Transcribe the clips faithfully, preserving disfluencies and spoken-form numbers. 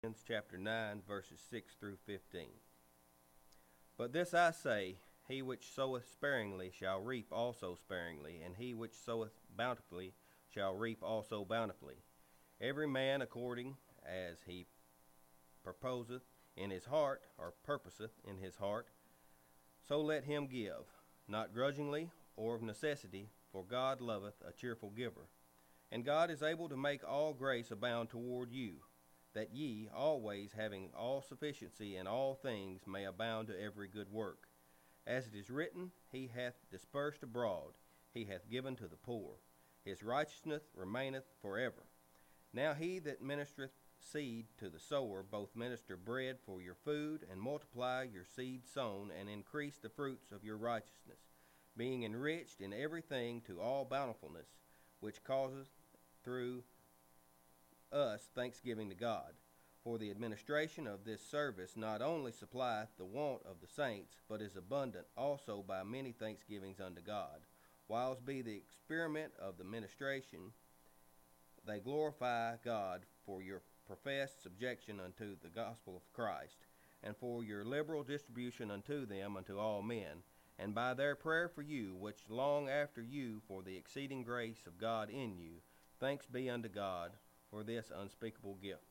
Corinthians chapter nine, verses six through fifteen. But this I say, he which soweth sparingly shall reap also sparingly, and he which soweth bountifully shall reap also bountifully. Every man according as he purposeth in his heart, or purposeth in his heart, so let him give, not grudgingly or of necessity, for God loveth a cheerful giver. And God is able to make all grace abound toward you, that ye, always having all sufficiency in all things, may abound to every good work. As it is written, He hath dispersed abroad, He hath given to the poor. His righteousness remaineth forever. Now he that ministereth seed to the sower, both minister bread for your food, and multiply your seed sown, and increase the fruits of your righteousness, being enriched in everything to all bountifulness, which causeth through us thanksgiving to God. For the administration of this service not only supplieth the want of the saints, but is abundant also by many thanksgivings unto God. Whiles be the experiment of the ministration, they glorify God for your professed subjection unto the gospel of Christ, and for your liberal distribution unto them unto all men, and by their prayer for you, which long after you for the exceeding grace of God in you. Thanks be unto God for this unspeakable gift.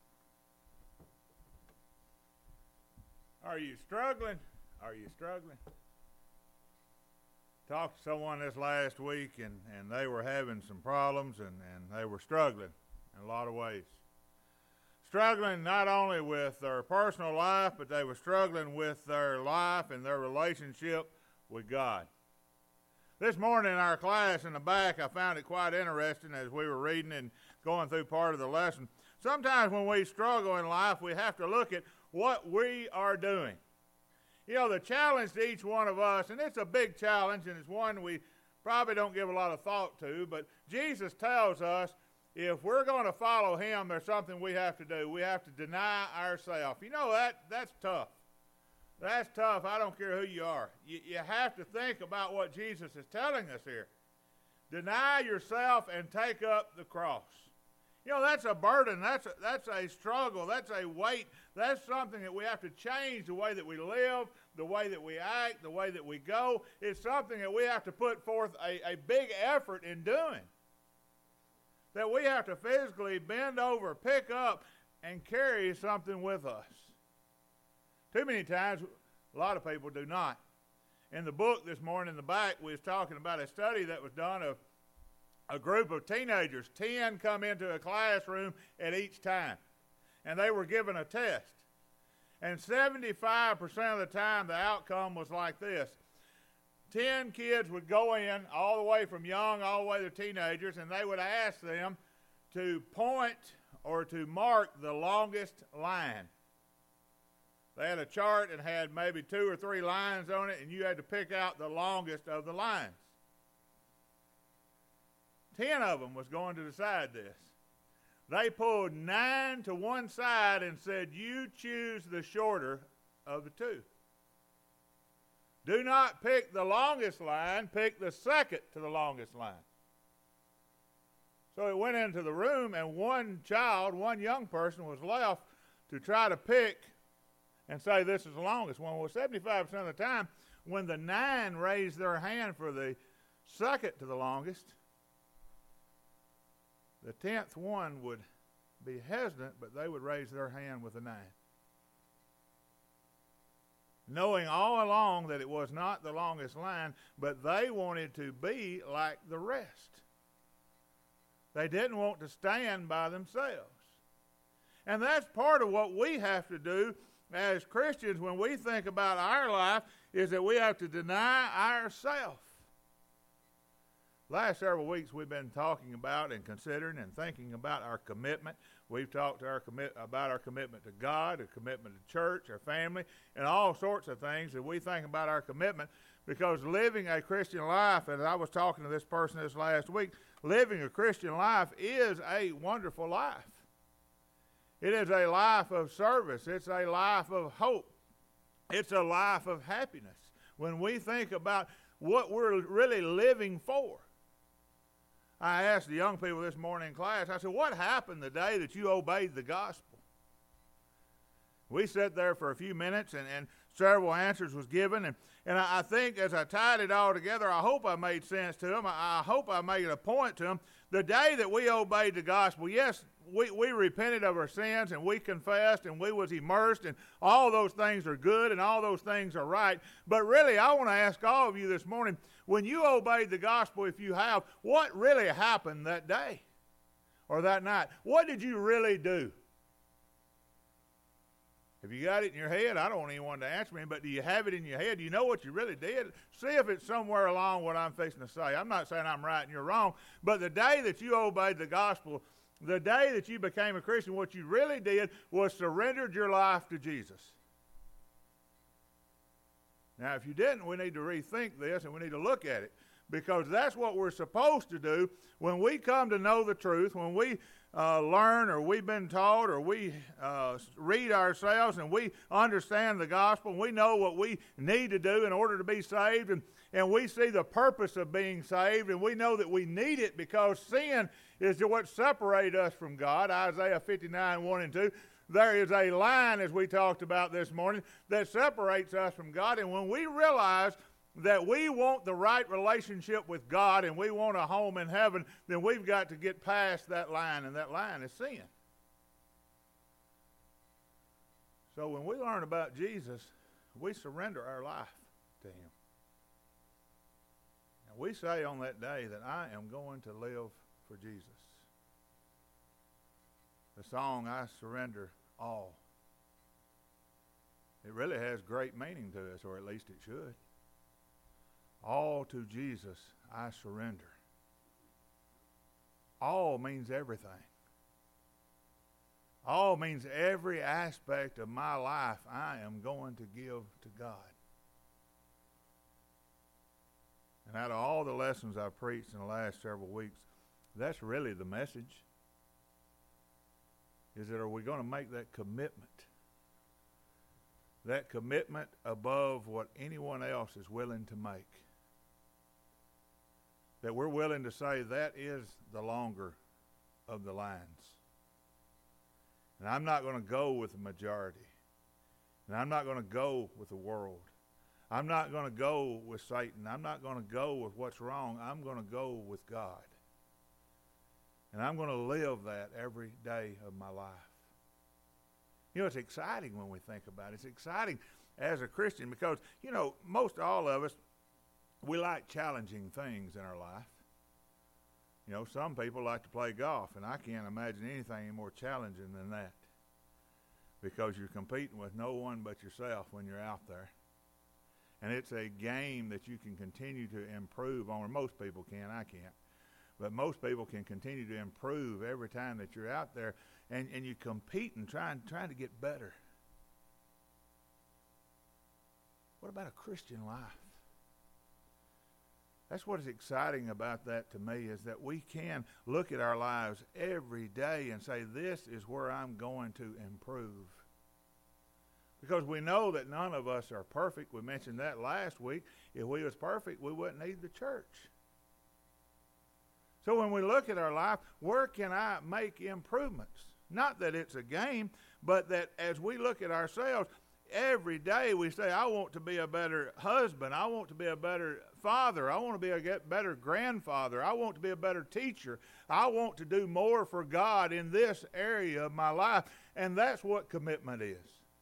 Are you struggling? Are you struggling? Talked to someone this last week, and, and they were having some problems, and, and they were struggling in a lot of ways. Struggling not only with their personal life, but they were struggling with their life and their relationship with God. This morning in our class in the back, I found it quite interesting as we were reading and going through part of the lesson. Sometimes when we struggle in life, we have to look at what we are doing. You know, the challenge to each one of us, and it's a big challenge, and it's one we probably don't give a lot of thought to, but Jesus tells us if we're going to follow him, there's something we have to do. We have to deny ourselves. You know, that that's tough. That's tough. I don't care who you are. You, you have to think about what Jesus is telling us here. Deny yourself and take up the cross. You know, that's a burden. That's a, that's a struggle. That's a weight. That's something that we have to change, the way that we live, the way that we act, the way that we go. It's something that we have to put forth a, a big effort in doing. That we have to physically bend over, pick up, and carry something with us. Too many times, a lot of people do not. In the book this morning in the back, we was talking about a study that was done of a group of teenagers. Ten come into a classroom at each time, and they were given a test. And seventy-five percent of the time, the outcome was like this. Ten kids would go in, all the way from young all the way to teenagers, and they would ask them to point or to mark the longest line. They had a chart and had maybe two or three lines on it, and you had to pick out the longest of the lines. Ten of them was going to decide this. They pulled nine to one side and said, you choose the shorter of the two. Do not pick the longest line, pick the second to the longest line. So it went into the room, and one child, one young person was left to try to pick and say this is the longest one. Well, seventy-five percent of the time, when the nine raised their hand for the second to the longest, the tenth one would be hesitant, but they would raise their hand with a nine. Knowing all along that it was not the longest line, but they wanted to be like the rest. They didn't want to stand by themselves. And that's part of what we have to do as Christians when we think about our life, is that we have to deny ourselves. Last several weeks we've been talking about and considering and thinking about our commitment. We've talked to our commit, about our commitment to God, our commitment to church, our family, and all sorts of things that we think about our commitment, because living a Christian life, and I was talking to this person this last week, living a Christian life is a wonderful life. It is a life of service. It's a life of hope. It's a life of happiness. When we think about what we're really living for. I asked the young people this morning in class, I said, what happened the day that you obeyed the gospel? We sat there for a few minutes, and, and several answers was given. And, and I, I think as I tied it all together, I hope I made sense to them. I, I hope I made a point to them. The day that we obeyed the gospel, yes, we, we repented of our sins, and we confessed, and we was immersed, and all those things are good, and all those things are right. But really, I want to ask all of you this morning, when you obeyed the gospel, if you have, what really happened that day or that night? What did you really do? Have you got it in your head? I don't want anyone to answer me, but do you have it in your head? Do you know what you really did? See if it's somewhere along what I'm fixing to say. I'm not saying I'm right and you're wrong, but the day that you obeyed the gospel, the day that you became a Christian, what you really did was surrendered your life to Jesus. Now, if you didn't, we need to rethink this and we need to look at it, because that's what we're supposed to do when we come to know the truth, when we uh, learn or we've been taught or we uh, read ourselves and we understand the gospel and we know what we need to do in order to be saved, and, and we see the purpose of being saved, and we know that we need it because sin is what separates us from God. Isaiah fifty-nine, one and two. There is a line, as we talked about this morning, that separates us from God. And when we realize that we want the right relationship with God and we want a home in heaven, then we've got to get past that line, and that line is sin. So when we learn about Jesus, we surrender our life to Him. And we say on that day that I am going to live for Jesus. The song, I Surrender All, it really has great meaning to us, or at least it should. All to Jesus I surrender. All means everything. All means every aspect of my life I am going to give to God. And out of all the lessons I've preached in the last several weeks, that's really the message. Is that, are we going to make that commitment? That commitment above what anyone else is willing to make. That we're willing to say that is the longer of the lines. And I'm not going to go with the majority. And I'm not going to go with the world. I'm not going to go with Satan. I'm not going to go with what's wrong. I'm going to go with God. And I'm going to live that every day of my life. You know, it's exciting when we think about it. It's exciting as a Christian because, you know, most all of us, we like challenging things in our life. You know, some people like to play golf, and I can't imagine anything more challenging than that, because you're competing with no one but yourself when you're out there. And it's a game that you can continue to improve on, or most people can, I can't. But most people can continue to improve every time that you're out there, and, and you compete and trying, trying to get better. What about a Christian life? That's what is exciting about that to me, is that we can look at our lives every day and say, this is where I'm going to improve. Because we know that none of us are perfect. We mentioned that last week. If we was perfect, we wouldn't need the church. So when we look at our life, where can I make improvements? Not that it's a game, but that as we look at ourselves, every day we say, I want to be a better husband. I want to be a better father. I want to be a better grandfather. I want to be a better teacher. I want to do more for God in this area of my life. And that's what commitment is.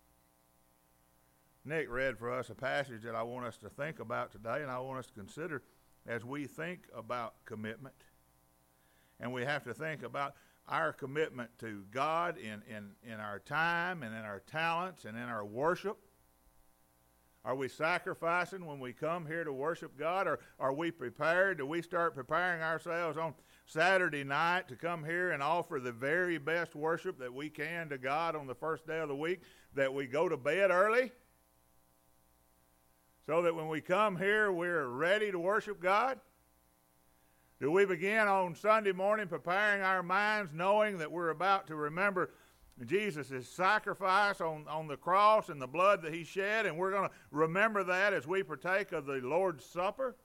Nick read for us a passage that I want us to think about today, and I want us to consider as we think about commitment. And we have to think about our commitment to God in, in, in our time and in our talents and in our worship. Are we sacrificing when we come here to worship God? Or are we prepared? Do we start preparing ourselves on Saturday night to come here and offer the very best worship that we can to God on the first day of the week, that we go to bed early? So that when we come here, we're ready to worship God? Do we begin on Sunday morning preparing our minds, knowing that we're about to remember Jesus' sacrifice on, on the cross and the blood that He shed, and we're going to remember that as we partake of the Lord's Supper?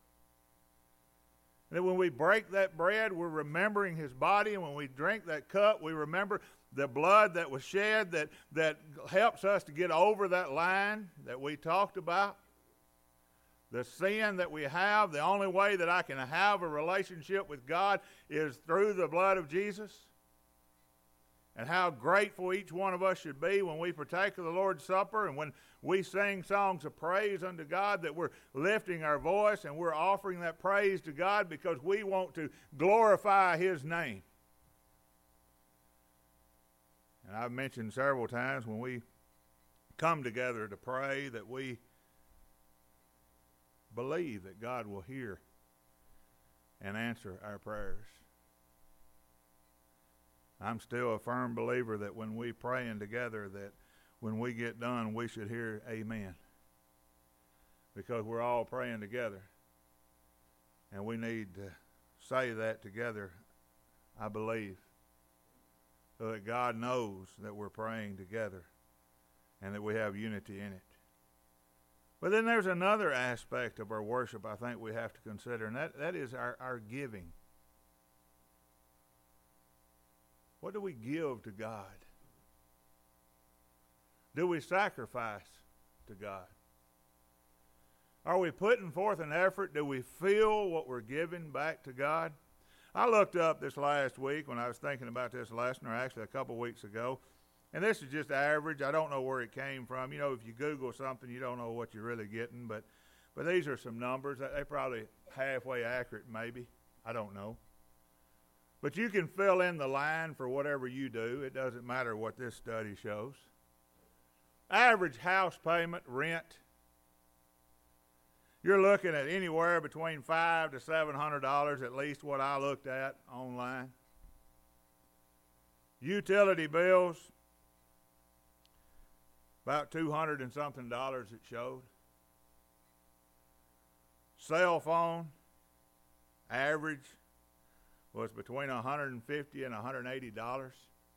And that when we break that bread, we're remembering His body, and when we drink that cup, we remember the blood that was shed that, that helps us to get over that line that we talked about. The sin that we have, the only way that I can have a relationship with God is through the blood of Jesus. And how grateful each one of us should be when we partake of the Lord's Supper and when we sing songs of praise unto God, that we're lifting our voice and we're offering that praise to God because we want to glorify His name. And I've mentioned several times when we come together to pray that we believe that God will hear and answer our prayers. I'm still a firm believer that when we praying together, that when we get done, we should hear amen. Because we're all praying together. And we need to say that together, I believe, so that God knows that we're praying together and that we have unity in it. But then there's another aspect of our worship I think we have to consider, and that, that is our, our giving. What do we give to God? Do we sacrifice to God? Are we putting forth an effort? Do we feel what we're giving back to God? I looked up this last week when I was thinking about this lesson, or actually a couple weeks ago, and this is just average. I don't know where it came from. You know, if you Google something, you don't know what you're really getting, but, but these are some numbers. They're probably halfway accurate, maybe. I don't know. But you can fill in the line for whatever you do. It doesn't matter what this study shows. Average house payment, rent, you're looking at anywhere between five to seven hundred dollars, at least what I looked at online. Utility bills, about two hundred and something dollars it showed. Cell phone, average, was between one hundred fifty dollars and one hundred eighty dollars.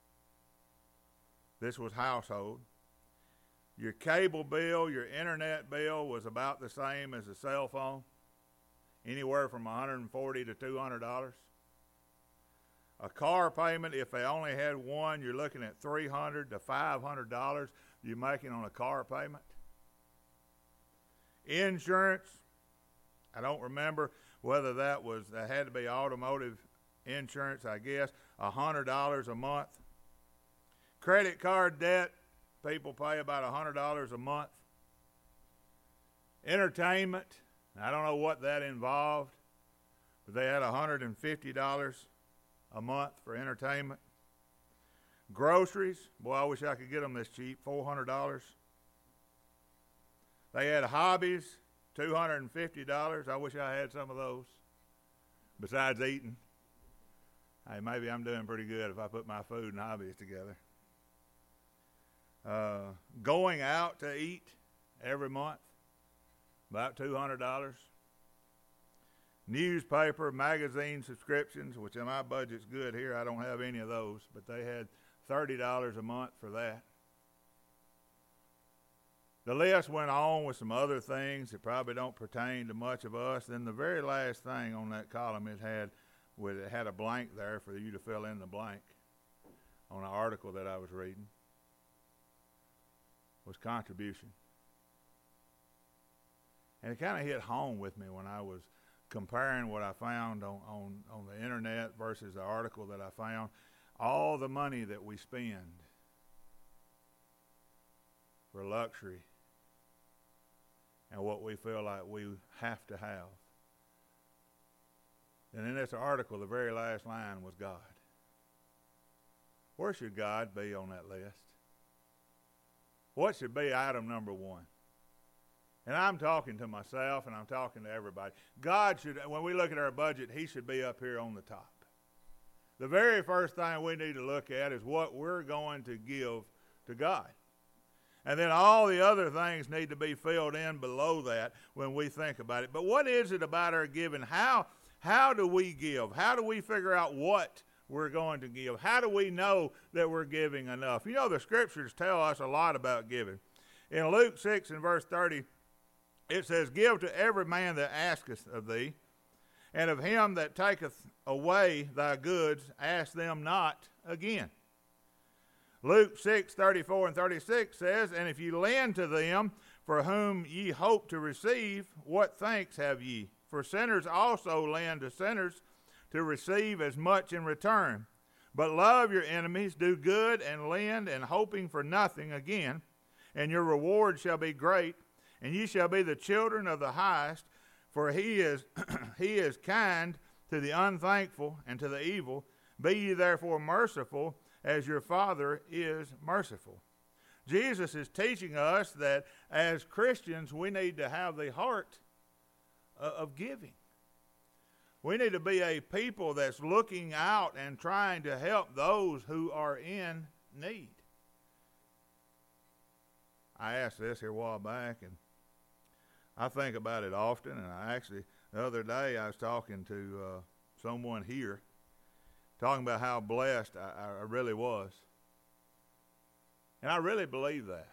This was household. Your cable bill, your internet bill was about the same as a cell phone, anywhere from one hundred forty dollars to two hundred dollars. A car payment, if they only had one, you're looking at three hundred dollars to five hundred dollars you're making on a car payment. Insurance, I don't remember whether that was, that had to be automotive insurance, I guess, one hundred dollars a month. Credit card debt, people pay about one hundred dollars a month. Entertainment, I don't know what that involved, but they had one hundred fifty dollars a month for entertainment. Groceries, boy, I wish I could get them this cheap, four hundred dollars. They had hobbies, two hundred fifty dollars. I wish I had some of those, besides eating. Hey, maybe I'm doing pretty good if I put my food and hobbies together. Uh, going out to eat every month, about two hundred dollars. Newspaper, magazine subscriptions, which in my budget's good here. I don't have any of those, but they had thirty dollars a month for that. The list went on with some other things that probably don't pertain to much of us. Then the very last thing on that column it had, with it had a blank there for you to fill in the blank on an article that I was reading, was contribution. And it kind of hit home with me when I was comparing what I found on, on, on the internet versus the article that I found. All the money that we spend for luxury and what we feel like we have to have. And in this article, the very last line was God. Where should God be on that list? What should be item number one? And I'm talking to myself and I'm talking to everybody. God should, when we look at our budget, He should be up here on the top. The very first thing we need to look at is what we're going to give to God. And then all the other things need to be filled in below that when we think about it. But what is it about our giving? How, how do we give? How do we figure out what we're going to give? How do we know that we're giving enough? You know, the Scriptures tell us a lot about giving. In Luke six and verse thirty, it says, "Give to every man that asketh of thee, and of him that taketh away thy goods, ask them not again." Luke six thirty-four and thirty-six says, And if ye lend to them for whom ye hope to receive, what thanks have ye? For sinners also lend to sinners to receive as much in return. But love your enemies, do good, and lend, and hoping for nothing again, and your reward shall be great, and ye shall be the children of the highest, for he is he is kind to the unthankful and to the evil. Be ye therefore merciful, as your Father is merciful. Jesus is teaching us that as Christians we need to have the heart of giving. We need to be a people that's looking out and trying to help those who are in need. I asked this here a while back, and I think about it often, and I actually, the other day I was talking to uh, someone here, talking about how blessed I, I really was. And I really believe that.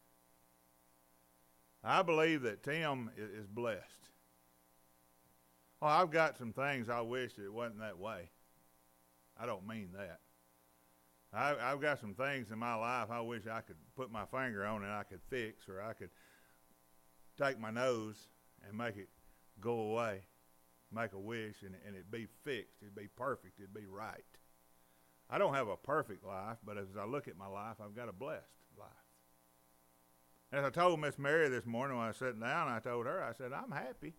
I believe that Tim is, is blessed. Well, I've got some things I wish it wasn't that way. I don't mean that. I, I've got some things in my life I wish I could put my finger on and I could fix, or I could take my nose and make it go away, make a wish, and, and it'd be fixed. It'd be perfect. It'd be right. I don't have a perfect life, but as I look at my life, I've got a blessed life. As I told Miss Mary this morning when I was sitting down, I told her, I said, I'm happy.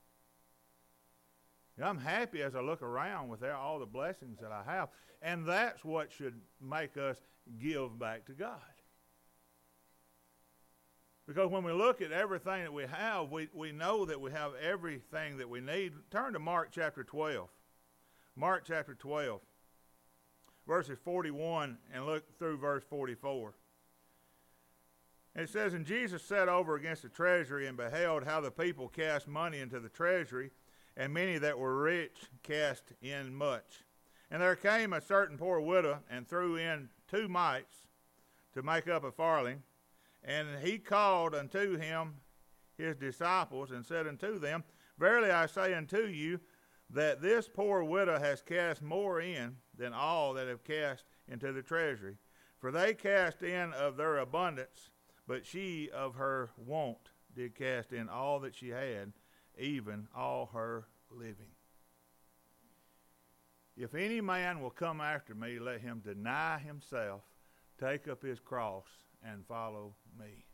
I'm happy as I look around with all the blessings that I have. And that's what should make us give back to God. Because when we look at everything that we have, we, we know that we have everything that we need. Turn to Mark chapter twelve. Mark chapter twelve, verses forty-one, and look through verse forty-four. It says, And Jesus sat over against the treasury, and beheld how the people cast money into the treasury, and many that were rich cast in much. And there came a certain poor widow, and threw in two mites to make up a farthing. And he called unto him his disciples, and said unto them, Verily I say unto you, that this poor widow has cast more in than all that have cast into the treasury. For they cast in of their abundance, but she of her want did cast in all that she had, even all her living. If any man will come after me, let him deny himself, take up his cross, and follow me.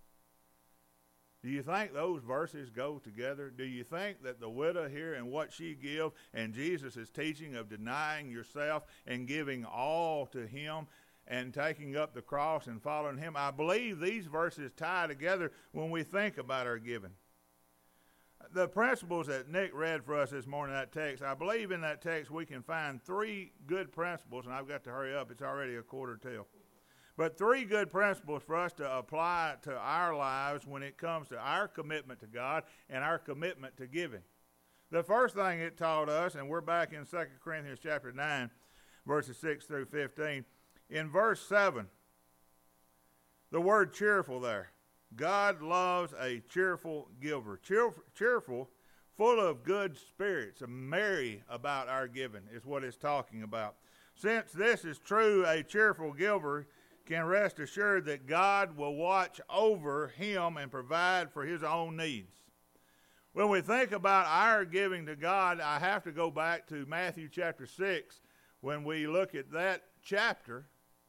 Do you think those verses go together? Do you think that the widow here and what she give, and Jesus' teaching of denying yourself and giving all to him and taking up the cross and following him, I believe these verses tie together when we think about our giving. The principles that Nick read for us this morning, that text, I believe in that text we can find three good principles, and I've got to hurry up. It's already a quarter till. But three good principles for us to apply to our lives when it comes to our commitment to God and our commitment to giving. The first thing it taught us, and we're back in Second Corinthians chapter nine, verses six through fifteen. In verse seven, the word cheerful there. God loves a cheerful giver. Cheer, cheerful, full of good spirits, merry about our giving is what it's talking about. Since this is true, a cheerful giver can rest assured that God will watch over him and provide for his own needs. When we think about our giving to God, I have to go back to Matthew chapter six. When we look at that chapter,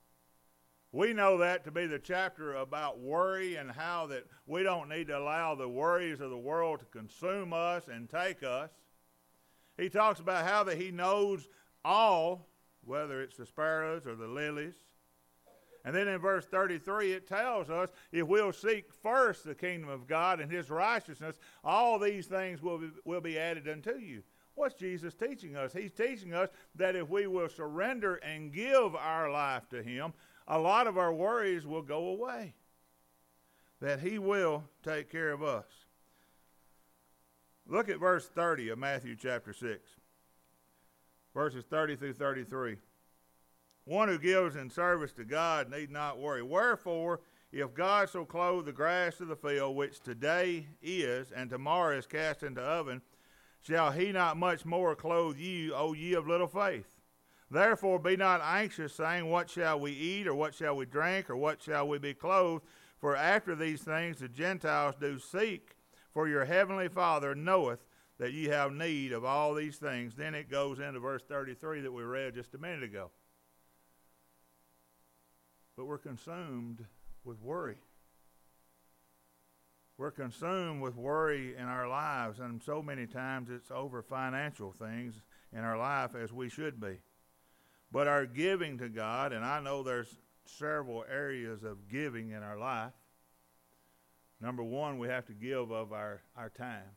we know that to be the chapter about worry and how that we don't need to allow the worries of the world to consume us and take us. He talks about how that he knows all, whether it's the sparrows or the lilies. And then in verse thirty-three, it tells us if we'll seek first the kingdom of God and his righteousness, all these things will be, will be added unto you. What's Jesus teaching us? He's teaching us that if we will surrender and give our life to him, a lot of our worries will go away. That he will take care of us. Look at verse thirty of Matthew chapter six. Verses thirty through thirty-three. One who gives in service to God need not worry. Wherefore, if God so clothe the grass of the field, which today is, and tomorrow is cast into oven, shall he not much more clothe you, O ye of little faith? Therefore be not anxious, saying, what shall we eat, or what shall we drink, or what shall we be clothed? For after these things the Gentiles do seek, for your heavenly Father knoweth that ye have need of all these things. Then it goes into verse thirty-three that we read just a minute ago. But we're consumed with worry. We're consumed with worry in our lives, and so many times it's over financial things in our life, as we should be. But our giving to God, and I know there's several areas of giving in our life. Number one, we have to give of our, our time.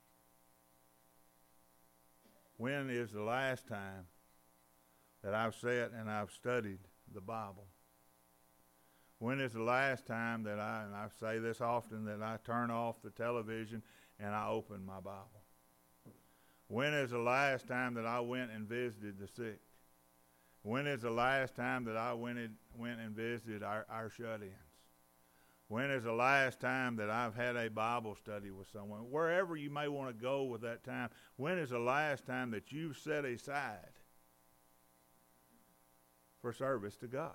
When is the last time that I've sat and I've studied the Bible? When is the last time that I, and I say this often, that I turn off the television and I open my Bible? When is the last time that I went and visited the sick? When is the last time that I went and, went and visited our, our shut-ins? When is the last time that I've had a Bible study with someone? Wherever you may want to go with that time, when is the last time that you've set aside for service to God?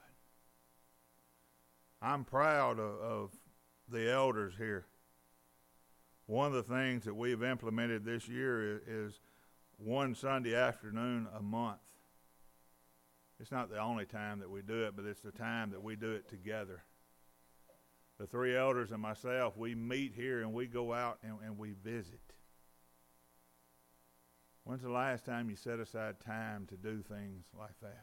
I'm proud of, of the elders here. One of the things that we've implemented this year is, is one Sunday afternoon a month. It's not the only time that we do it, but it's the time that we do it together. The three elders and myself, we meet here and we go out and, and we visit. When's the last time you set aside time to do things like that?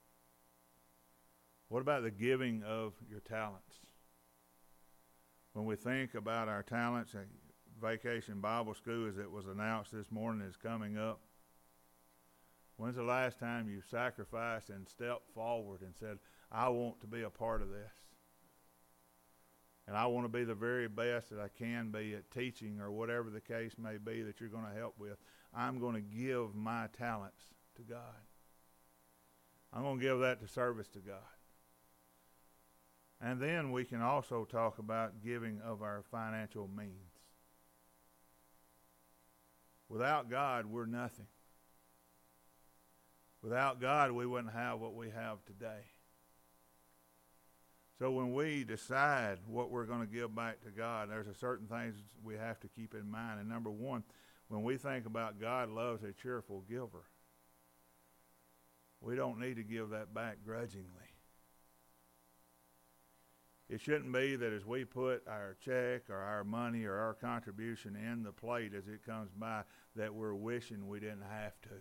What about the giving of your talents? When we think about our talents, Vacation Bible School, as it was announced this morning, is coming up. When's the last time you sacrificed and stepped forward and said, I want to be a part of this? And I want to be the very best that I can be at teaching, or whatever the case may be that you're going to help with. I'm going to give my talents to God. I'm going to give that to service to God. And then we can also talk about giving of our financial means. Without God, we're nothing. Without God, we wouldn't have what we have today. So when we decide what we're going to give back to God, there's a certain things we have to keep in mind. And number one, when we think about God loves a cheerful giver, we don't need to give that back grudgingly. It shouldn't be that as we put our check or our money or our contribution in the plate as it comes by, that we're wishing we didn't have to.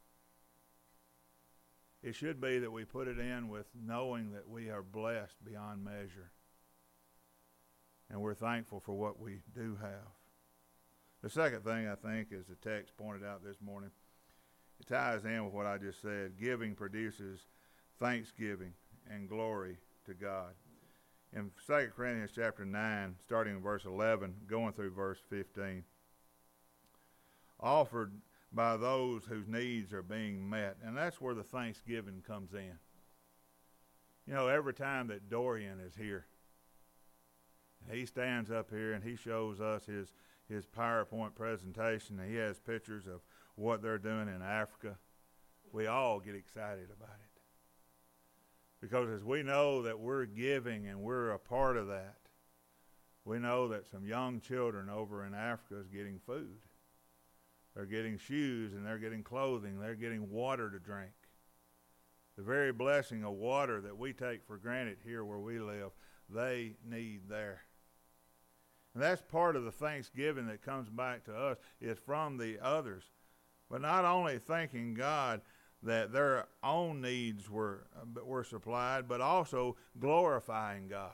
It should be that we put it in with knowing that we are blessed beyond measure. And we're thankful for what we do have. The second thing, I think, as the text pointed out this morning, it ties in with what I just said. Giving produces thanksgiving and glory to God. In Second Corinthians chapter nine, starting in verse eleven, going through verse fifteen, offered by those whose needs are being met. And that's where the thanksgiving comes in. You know, every time that Dorian is here, he stands up here and he shows us his, his PowerPoint presentation, and he has pictures of what they're doing in Africa, we all get excited about it. Because as we know that we're giving and we're a part of that, we know that some young children over in Africa is getting food. They're getting shoes, and they're getting clothing. They're getting water to drink. The very blessing of water that we take for granted here where we live, they need there. And that's part of the thanksgiving that comes back to us, is from the others. But not only thanking God that their own needs were, were supplied, but also glorifying God.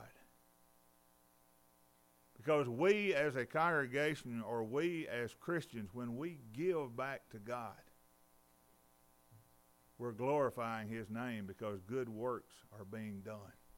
Because we as a congregation, or we as Christians, when we give back to God, we're glorifying His name because good works are being done.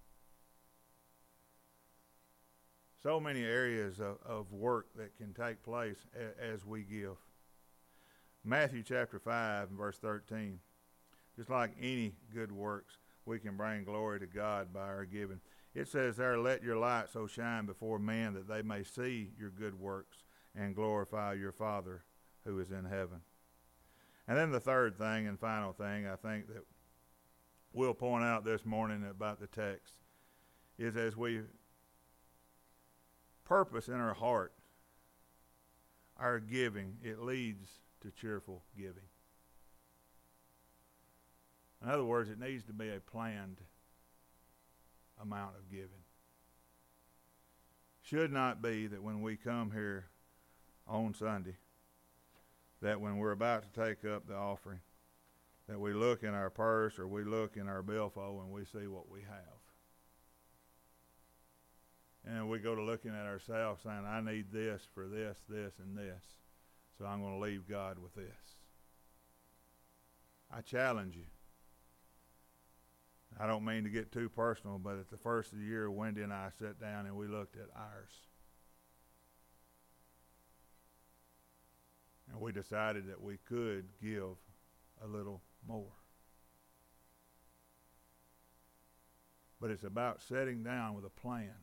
So many areas of, of work that can take place a, as we give. Matthew chapter five and verse thirteen. Just like any good works, we can bring glory to God by our giving. It says there, let your light so shine before men that they may see your good works and glorify your Father who is in heaven. And then the third thing and final thing I think that will point out this morning about the text is as we purpose in our heart our giving, it leads to cheerful giving. In other words, it needs to be a planned amount of giving. Should not be that when we come here on Sunday, that when we're about to take up the offering, that we look in our purse or we look in our billfold and we see what we have. And we go to looking at ourselves saying, I need this for this, this, and this. So I'm going to leave God with this. I challenge you. I don't mean to get too personal, but at the first of the year, Wendy and I sat down and we looked at ours. And we decided that we could give a little more. But it's about sitting down with a plan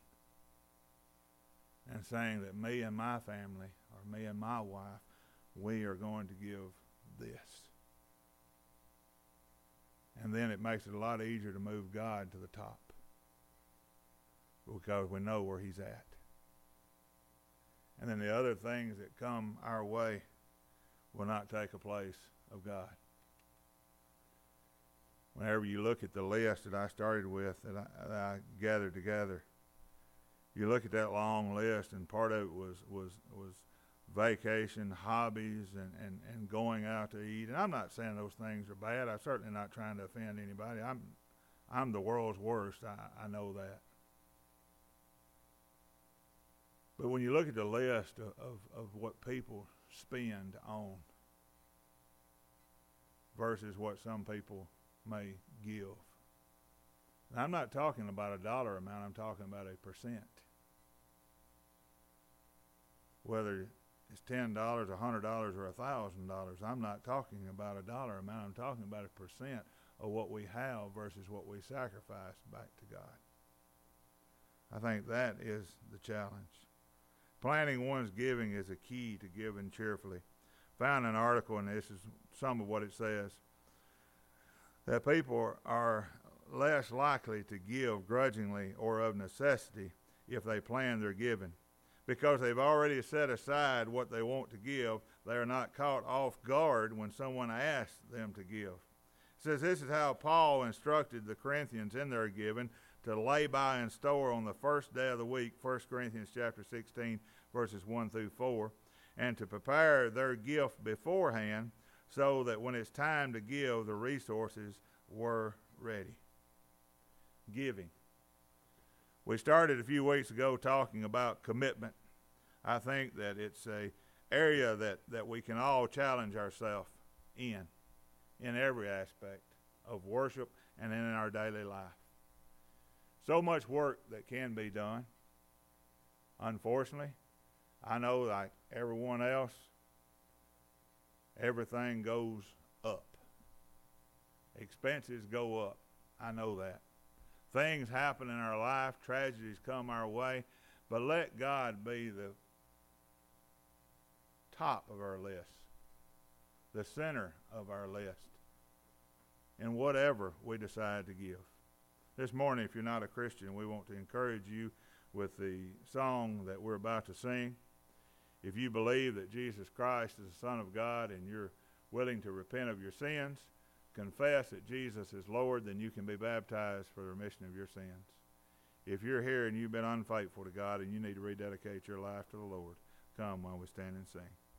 and saying that me and my family, or me and my wife, we are going to give this. And then it makes it a lot easier to move God to the top because we know where he's at. And then the other things that come our way will not take a place of God. Whenever you look at the list that I started with, that I, that I gathered together, you look at that long list, and part of it was was was vacation, hobbies, and, and, and going out to eat. And I'm not saying those things are bad. I'm certainly not trying to offend anybody. I'm I'm the world's worst. I, I know that. But when you look at the list of, of, of what people spend on versus what some people may give, and I'm not talking about a dollar amount. I'm talking about a percent. Whether it's ten dollars, a hundred dollars, or a thousand dollars, I'm not talking about a dollar amount. I'm talking about a percent of what we have versus what we sacrifice back to God. I think that is the challenge. Planning one's giving is a key to giving cheerfully. Found an article, and this is some of what it says, that people are less likely to give grudgingly or of necessity if they plan their giving. Because they've already set aside what they want to give, they are not caught off guard when someone asks them to give. It says this is how Paul instructed the Corinthians in their giving, to lay by and store on the first day of the week, First Corinthians chapter sixteen, verses one through four, and to prepare their gift beforehand so that when it's time to give, the resources were ready. Giving. We started a few weeks ago talking about commitment. I think that it's a area that, that we can all challenge ourselves in, in every aspect of worship and in our daily life. So much work that can be done. Unfortunately, I know like everyone else, everything goes up. Expenses go up. I know that. Things happen in our life, tragedies come our way, but let God be the top of our list, the center of our list, in whatever we decide to give. This morning, if you're not a Christian, we want to encourage you with the song that we're about to sing. If you believe that Jesus Christ is the Son of God and you're willing to repent of your sins, confess that Jesus is Lord, then you can be baptized for the remission of your sins. If you're here and you've been unfaithful to God and you need to rededicate your life to the Lord, come while we stand and sing.